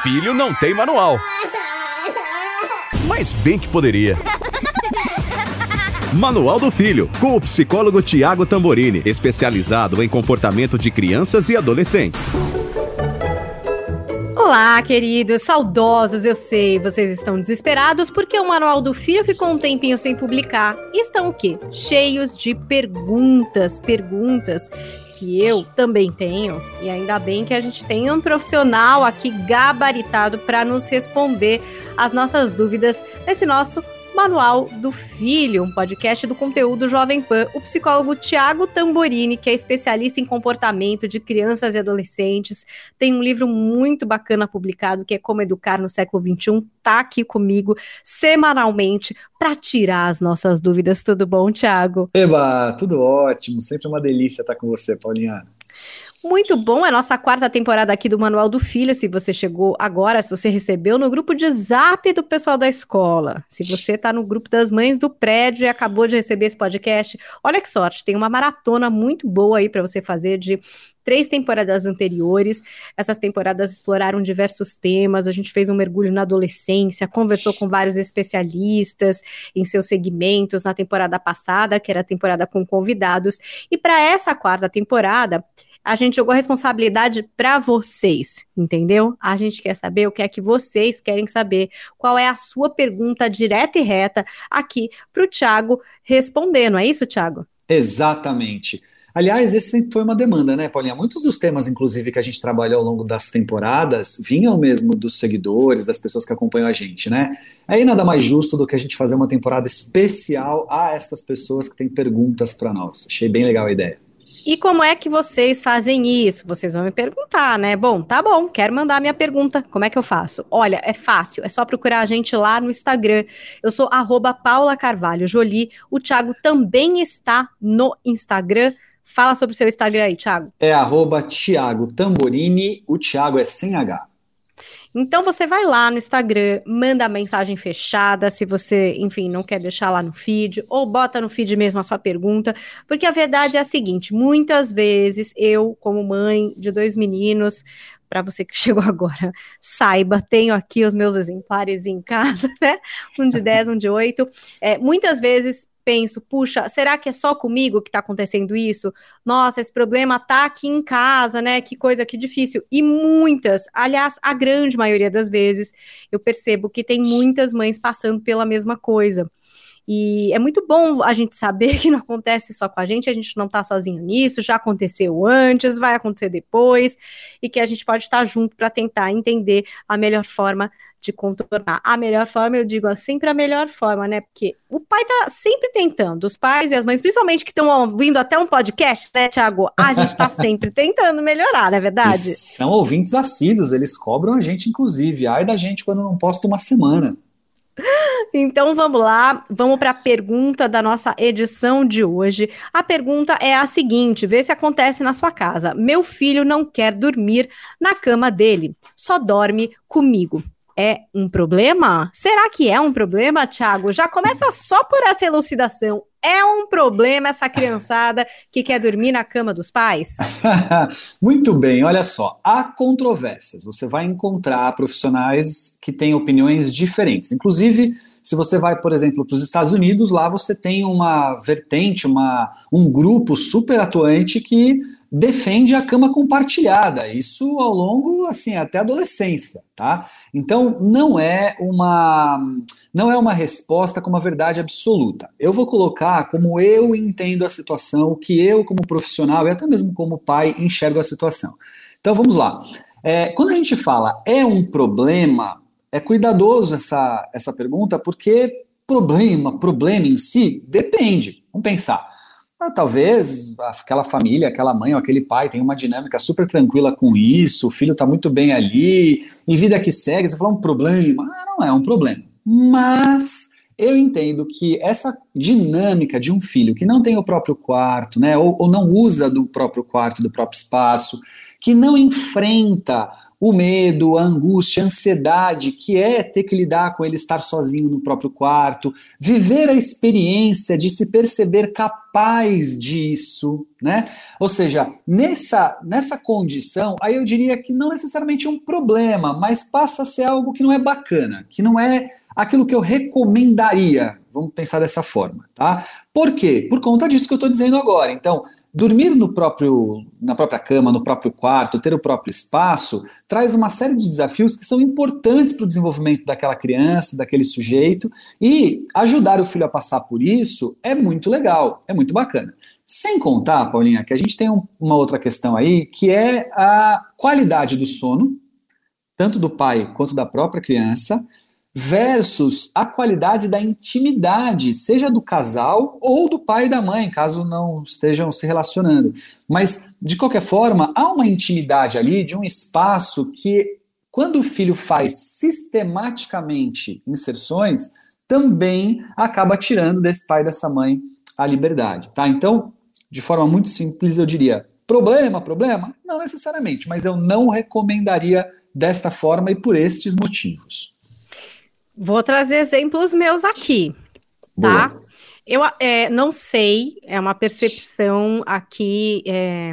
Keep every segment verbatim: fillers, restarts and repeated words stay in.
filho não tem manual. Mas bem que poderia. Manual do Filho, com o psicólogo Tiago Tamborini, especializado em comportamento de crianças e adolescentes. Olá, queridos, saudosos, eu sei, vocês estão desesperados porque o Manual do Filho ficou um tempinho sem publicar. E estão o quê? Cheios de perguntas, perguntas que eu também tenho, e ainda bem que a gente tem um profissional aqui gabaritado para nos responder as nossas dúvidas nesse nosso Manual do Filho, um podcast do conteúdo Jovem Pan. O psicólogo Tiago Tamborini, que é especialista em comportamento de crianças e adolescentes, tem um livro muito bacana publicado, que é Como Educar no Século vinte e um, tá aqui comigo semanalmente para tirar as nossas dúvidas. Tudo bom, Tiago? Eba, tudo ótimo, sempre uma delícia estar com você, Paulinha. Muito bom, é a nossa quarta temporada aqui do Manual do Filho. Se você chegou agora, se você recebeu no grupo de zap do pessoal da escola, se você está no grupo das mães do prédio e acabou de receber esse podcast, olha que sorte, tem uma maratona muito boa aí para você fazer de três temporadas anteriores. Essas temporadas exploraram diversos temas, a gente fez um mergulho na adolescência, conversou com vários especialistas em seus segmentos na temporada passada, que era a temporada com convidados, e para essa quarta temporada, a gente jogou a responsabilidade para vocês, entendeu? A gente quer saber o que é que vocês querem saber, qual é a sua pergunta direta e reta aqui para o Tiago responder, não é isso, Tiago? Exatamente. Aliás, esse sempre foi uma demanda, né, Paulinha? Muitos dos temas, inclusive, que a gente trabalhou ao longo das temporadas, vinham mesmo dos seguidores, das pessoas que acompanham a gente, né? Aí nada mais justo do que a gente fazer uma temporada especial a estas pessoas que têm perguntas para nós. Achei bem legal a ideia. E como é que vocês fazem isso? Vocês vão me perguntar, né? Bom, tá bom, quero mandar minha pergunta. Como é que eu faço? Olha, é fácil, é só procurar a gente lá no Instagram. Eu sou arroba Paula Carvalho Jolie. O Thiago também está no Instagram. Fala sobre o seu Instagram aí, Thiago. É arroba Tiago Tamborini, o Thiago é sem H. Então você vai lá no Instagram, manda a mensagem fechada, se você, enfim, não quer deixar lá no feed, ou bota no feed mesmo a sua pergunta, porque a verdade é a seguinte, muitas vezes eu, como mãe de dois meninos, para você que chegou agora, saiba, tenho aqui os meus exemplares em casa, né, um de dez, um de oito, é, muitas vezes penso, puxa, será que é só comigo que tá acontecendo isso? Nossa, esse problema tá aqui em casa, né? Que coisa, que difícil. E muitas, aliás, a grande maioria das vezes, eu percebo que tem muitas mães passando pela mesma coisa. E é muito bom a gente saber que não acontece só com a gente, a gente não tá sozinho nisso, já aconteceu antes, vai acontecer depois, e que a gente pode estar junto para tentar entender a melhor forma de contornar. A melhor forma, eu digo, é sempre a melhor forma, né? Porque o pai tá sempre tentando, os pais e as mães, principalmente que estão ouvindo até um podcast, né, Thiago? A gente tá sempre tentando melhorar, não é verdade? E são ouvintes assíduos, eles cobram a gente, inclusive. Ai da gente quando não posta uma semana. Então vamos lá, vamos para a pergunta da nossa edição de hoje. A pergunta é a seguinte, vê se acontece na sua casa. Meu filho não quer dormir na cama dele, só dorme comigo. É um problema? Será que é um problema, Thiago? Já começa só por essa elucidação. É um problema essa criançada que quer dormir na cama dos pais? Muito bem, olha só. Há controvérsias. Você vai encontrar profissionais que têm opiniões diferentes. Inclusive, se você vai, por exemplo, para os Estados Unidos, lá você tem uma vertente, uma, um grupo super atuante que defende a cama compartilhada. Isso ao longo, assim, até a adolescência, tá? Então, não é uma, não é uma resposta com uma verdade absoluta. Eu vou colocar como eu entendo a situação, o que eu, como profissional, e até mesmo como pai, enxergo a situação. Então, vamos lá. É, quando a gente fala é um problema, é cuidadoso essa, essa pergunta, porque problema, problema em si, depende. Vamos pensar. Ah, talvez aquela família, aquela mãe ou aquele pai tem uma dinâmica super tranquila com isso, o filho está muito bem ali, e vida que segue, você fala um problema. Ah, não é um problema. Mas eu entendo que essa dinâmica de um filho que não tem o próprio quarto, né, ou, ou não usa do próprio quarto, do próprio espaço, que não enfrenta o medo, a angústia, a ansiedade, que é ter que lidar com ele estar sozinho no próprio quarto, viver a experiência de se perceber capaz disso, né? Ou seja, nessa, nessa condição, aí eu diria que não necessariamente um problema, mas passa a ser algo que não é bacana, que não é aquilo que eu recomendaria. Vamos pensar dessa forma, tá? Por quê? Por conta disso que eu estou dizendo agora. Então, dormir no próprio, na própria cama, no próprio quarto, ter o próprio espaço, traz uma série de desafios que são importantes para o desenvolvimento daquela criança, daquele sujeito, e ajudar o filho a passar por isso é muito legal, é muito bacana. Sem contar, Paulinha, que a gente tem um, uma outra questão aí, que é a qualidade do sono, tanto do pai quanto da própria criança, versus a qualidade da intimidade, seja do casal ou do pai e da mãe, caso não estejam se relacionando. Mas, de qualquer forma, há uma intimidade ali de um espaço que, quando o filho faz sistematicamente inserções, também acaba tirando desse pai e dessa mãe a liberdade, tá? Então, de forma muito simples, eu diria, problema, problema? Não necessariamente, mas eu não recomendaria desta forma e por estes motivos. Vou trazer exemplos meus aqui, tá? Boa. Eu é, não sei, é uma percepção aqui é,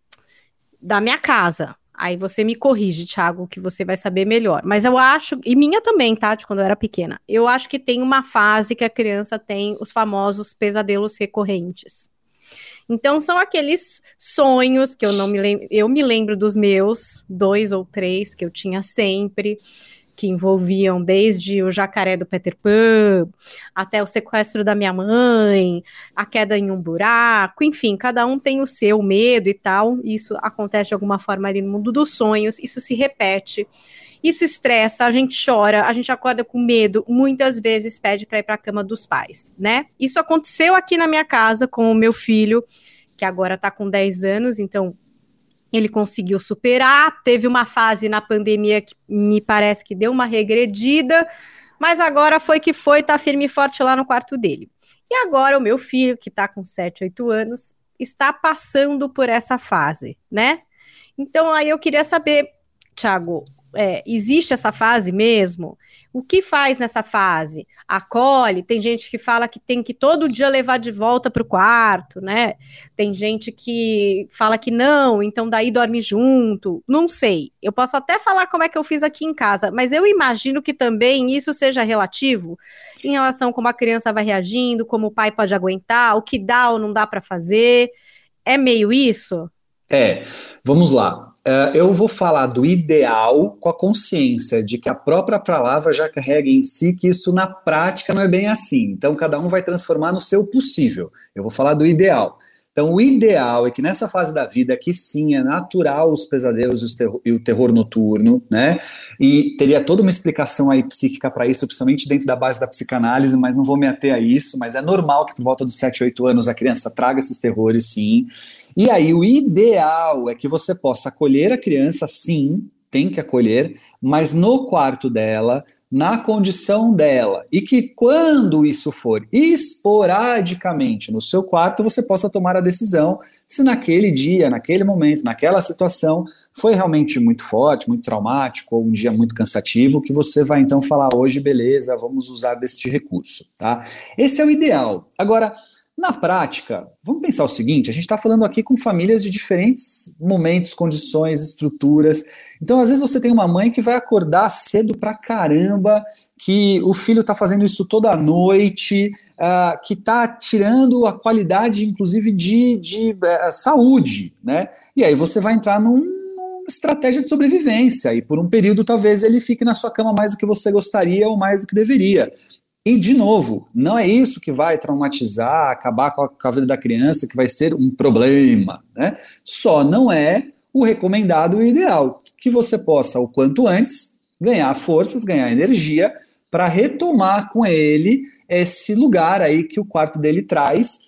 da minha casa. Aí você me corrige, Thiago, que você vai saber melhor. Mas eu acho, e minha também, tá? De quando eu era pequena. Eu acho que tem uma fase que a criança tem os famosos pesadelos recorrentes. Então, são aqueles sonhos que eu não me lembro, eu me lembro dos meus, dois ou três, que eu tinha sempre, que envolviam desde o jacaré do Peter Pan, até o sequestro da minha mãe, a queda em um buraco, enfim, cada um tem o seu medo e tal, isso acontece de alguma forma ali no mundo dos sonhos, isso se repete, isso estressa, a gente chora, a gente acorda com medo, muitas vezes pede para ir para a cama dos pais, né? Isso aconteceu aqui na minha casa com o meu filho, que agora está com dez anos, então ele conseguiu superar, teve uma fase na pandemia que me parece que deu uma regredida, mas agora foi que foi, tá firme e forte lá no quarto dele. E agora o meu filho, que tá com sete, oito anos, está passando por essa fase, né? Então aí eu queria saber, Thiago, é, existe essa fase mesmo? O que faz nessa fase? Acolhe? Tem gente que fala que tem que todo dia levar de volta para o quarto, né? Tem gente que fala que não, então daí dorme junto. Não sei. Eu posso até falar como é que eu fiz aqui em casa, mas eu imagino que também isso seja relativo em relação a como a criança vai reagindo, como o pai pode aguentar, o que dá ou não dá para fazer. É meio isso? É, vamos lá. Uh, eu vou falar do ideal com a consciência de que a própria palavra já carrega em si que isso na prática não é bem assim. Então, cada um vai transformar no seu possível. Eu vou falar do ideal. Então, o ideal é que nessa fase da vida, que sim, é natural os pesadelos e, os terror, e o terror noturno, né? E teria toda uma explicação aí psíquica para isso, principalmente dentro da base da psicanálise, mas não vou me ater a isso, mas é normal que por volta dos sete, oito anos a criança traga esses terrores, sim. E aí, o ideal é que você possa acolher a criança, sim, tem que acolher, mas no quarto dela, na condição dela, e que quando isso for esporadicamente no seu quarto, você possa tomar a decisão se naquele dia, naquele momento, naquela situação, foi realmente muito forte, muito traumático, ou um dia muito cansativo, que você vai então falar hoje, beleza, vamos usar deste recurso, tá? Esse é o ideal. Agora, na prática, vamos pensar o seguinte, a gente está falando aqui com famílias de diferentes momentos, condições, estruturas. Então, às vezes você tem uma mãe que vai acordar cedo pra caramba, que o filho está fazendo isso toda noite, uh, que está tirando a qualidade, inclusive, de, de uh, saúde, né? E aí você vai entrar num, numa estratégia de sobrevivência, e por um período talvez ele fique na sua cama mais do que você gostaria ou mais do que deveria. E, de novo, não é isso que vai traumatizar, acabar com a, com a vida da criança, que vai ser um problema, né? Só não é o recomendado e o ideal, que você possa, o quanto antes, ganhar forças, ganhar energia, para retomar com ele esse lugar aí que o quarto dele traz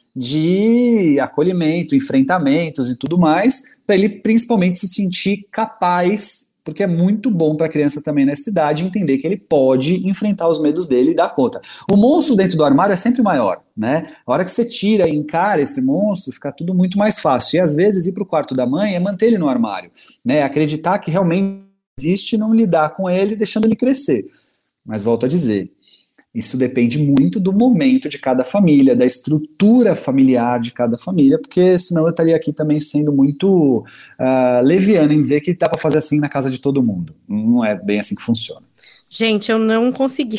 de acolhimento, enfrentamentos e tudo mais, para ele principalmente se sentir capaz, porque é muito bom para a criança também nessa idade entender que ele pode enfrentar os medos dele e dar conta. O monstro dentro do armário é sempre maior, né? A hora que você tira e encara esse monstro, fica tudo muito mais fácil. E às vezes ir para o quarto da mãe é manter ele no armário, né? Acreditar que realmente existe, não lidar com ele, deixando ele crescer. Mas volto a dizer, isso depende muito do momento de cada família, da estrutura familiar de cada família, porque senão eu estaria aqui também sendo muito uh, leviano em dizer que dá para fazer assim na casa de todo mundo. Não é bem assim que funciona. Gente, eu não consegui.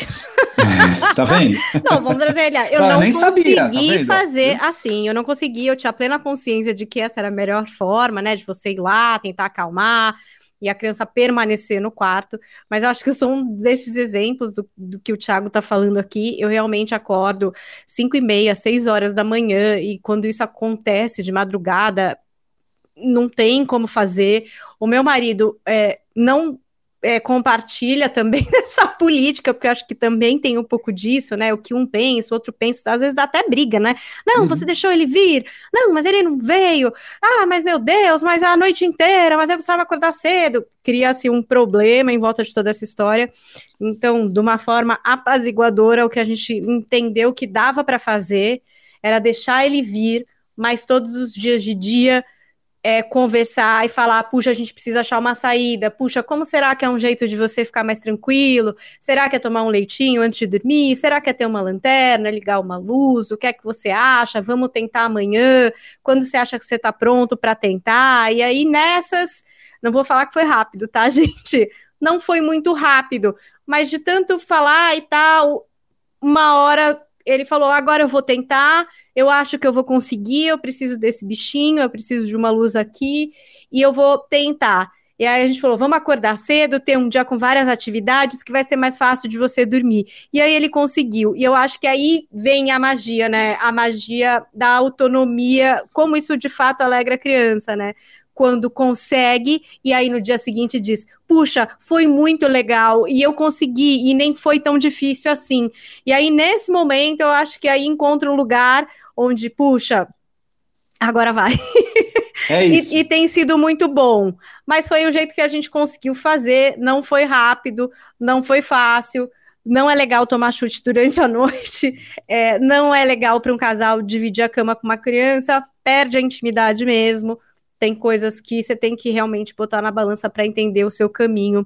Tá vendo? Não, vamos trazer ele. Eu ah, não nem consegui sabia, tá fazer assim. Eu não consegui, eu tinha plena consciência de que essa era a melhor forma, né? De você ir lá, tentar acalmar e a criança permanecer no quarto. Mas eu acho que eu sou um desses exemplos do, do que o Thiago tá falando aqui. Eu realmente acordo cinco e meia, seis horas da manhã, e quando isso acontece de madrugada, não tem como fazer. O meu marido é, não... É, compartilha também essa política, porque eu acho que também tem um pouco disso, né, o que um pensa, o outro pensa, às vezes dá até briga, né, não, uhum. Você deixou ele vir, não, mas ele não veio, ah, mas meu Deus, mas a noite inteira, mas eu precisava acordar cedo, cria-se um problema em volta de toda essa história. Então, de uma forma apaziguadora, o que a gente entendeu que dava para fazer era deixar ele vir, mas todos os dias de dia É, conversar e falar, puxa, a gente precisa achar uma saída, puxa, como será que é um jeito de você ficar mais tranquilo? Será que é tomar um leitinho antes de dormir? Será que é ter uma lanterna, ligar uma luz? O que é que você acha? Vamos tentar amanhã? Quando você acha que você está pronto para tentar? E aí nessas, não vou falar que foi rápido, tá, gente? Não foi muito rápido, mas de tanto falar e tal, uma hora ele falou, agora eu vou tentar, eu acho que eu vou conseguir, eu preciso desse bichinho, eu preciso de uma luz aqui, e eu vou tentar. E aí a gente falou, vamos acordar cedo, ter um dia com várias atividades, que vai ser mais fácil de você dormir. E aí ele conseguiu, e eu acho que aí vem a magia, né, a magia da autonomia, como isso de fato alegra a criança, né, quando consegue, e aí no dia seguinte diz, puxa, foi muito legal, e eu consegui, e nem foi tão difícil assim. E aí, nesse momento, eu acho que aí encontra um lugar onde, puxa, agora vai. É isso. E, e tem sido muito bom. Mas foi o jeito que a gente conseguiu fazer, não foi rápido, não foi fácil, não é legal tomar chute durante a noite, é, não é legal para um casal dividir a cama com uma criança, perde a intimidade mesmo. Tem coisas que você tem que realmente botar na balança para entender o seu caminho.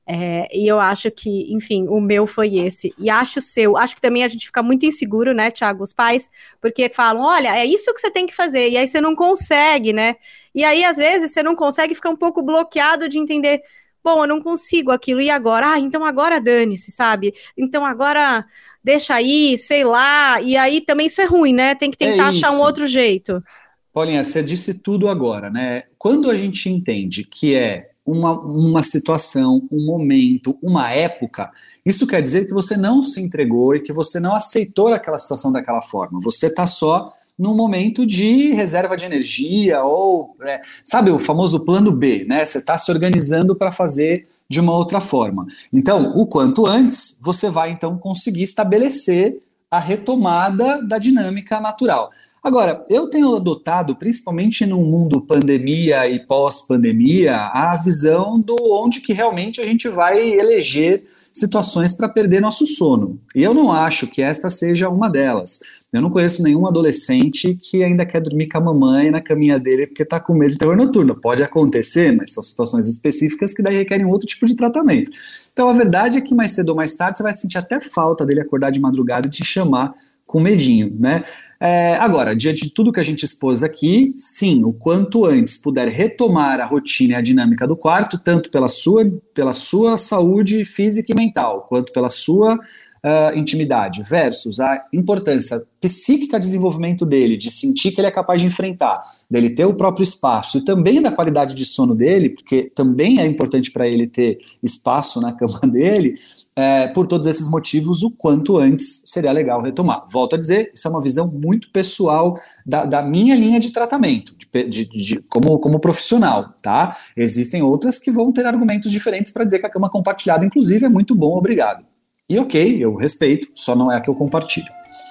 É, e eu acho que, enfim, o meu foi esse. E acho o seu. Acho que também a gente fica muito inseguro, né, Thiago, os pais, porque falam, olha, é isso que você tem que fazer. E aí você não consegue, né? E aí, às vezes, você não consegue, fica um pouco bloqueado de entender, bom, eu não consigo aquilo, e agora? Ah, então agora dane-se, sabe? Então agora deixa aí, sei lá. E aí também isso é ruim, né? Tem que tentar é achar um outro jeito. Paulinha, você disse tudo agora, né? Quando a gente entende que é uma, uma situação, um momento, uma época, isso quer dizer que você não se entregou e que você não aceitou aquela situação daquela forma. Você está só num momento de reserva de energia ou, é, sabe, o famoso plano B, né? Você está se organizando para fazer de uma outra forma. Então, o quanto antes, você vai então conseguir estabelecer a retomada da dinâmica natural. Agora, eu tenho adotado, principalmente no mundo pandemia e pós-pandemia, a visão do onde que realmente a gente vai eleger situações para perder nosso sono. E eu não acho que esta seja uma delas. Eu não conheço nenhum adolescente que ainda quer dormir com a mamãe na caminha dele porque está com medo de terror noturno. Pode acontecer, mas são situações específicas que daí requerem outro tipo de tratamento. Então a verdade é que mais cedo ou mais tarde você vai sentir até falta dele acordar de madrugada e te chamar com medinho, né? É, agora, diante de tudo que a gente expôs aqui, sim, o quanto antes puder retomar a rotina e a dinâmica do quarto, tanto pela sua, pela sua saúde física e mental, quanto pela sua uh, intimidade, versus a importância psíquica de desenvolvimento dele, de sentir que ele é capaz de enfrentar, dele ter o próprio espaço e também da qualidade de sono dele, porque também é importante para ele ter espaço na cama dele. É, por todos esses motivos, o quanto antes seria legal retomar. Volto a dizer, isso é uma visão muito pessoal da, da minha linha de tratamento, de, de, de, como, como profissional, tá? Existem outras que vão ter argumentos diferentes para dizer que a cama compartilhada, inclusive, é muito bom, obrigado. E ok, eu respeito, só não é a que eu compartilho.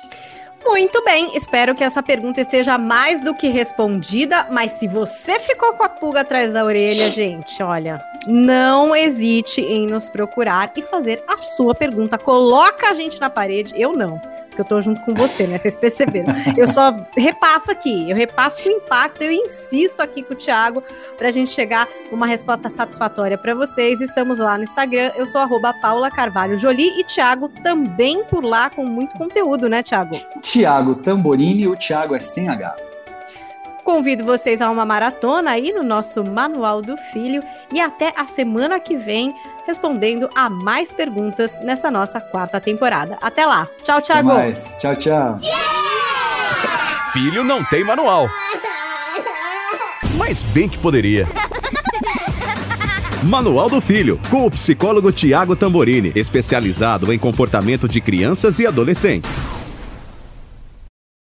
Muito bem, espero que essa pergunta esteja mais do que respondida, mas se você ficou com a pulga atrás da orelha, gente, olha, não hesite em nos procurar e fazer a sua pergunta. Coloca a gente na parede, eu não, porque eu tô junto com você, né? Vocês perceberam. Eu só repasso aqui, eu repasso com impacto, eu insisto aqui com o Thiago pra gente chegar numa resposta satisfatória pra vocês. Estamos lá no Instagram, eu sou arroba Paula Carvalho Jolie e Thiago também por lá com muito conteúdo, né, Thiago? Thiago Tamborini, o Thiago é sem H. Convido vocês a uma maratona aí no nosso Manual do Filho e até a semana que vem respondendo a mais perguntas nessa nossa quarta temporada. Até lá. Tchau, Thiago. Até mais. Tchau, tchau. Yeah! Filho não tem manual. Mas bem que poderia. Manual do Filho, com o psicólogo Thiago Tamborini, especializado em comportamento de crianças e adolescentes.